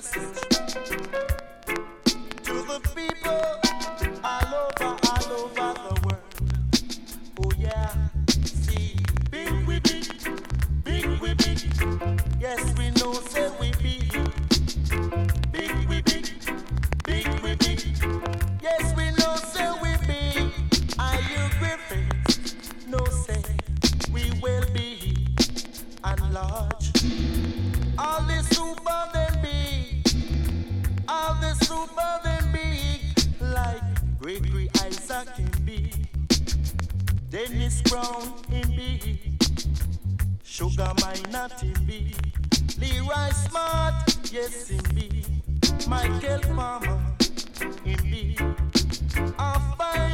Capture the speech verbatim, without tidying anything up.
message to the people all over, all over the world. Oh yeah, see, big we big, big we big. Yes, we know, say we big. Big we big, big we big. Yes, we know, say we big. Are you Griffins? No, say we will be enlarged. All the super then big, all the super then big, like Gregory Isaac in big, Dennis Brown in big, Sugar Minot in big, Leroy Smart, yes in big, Michael Farmer in big, a fine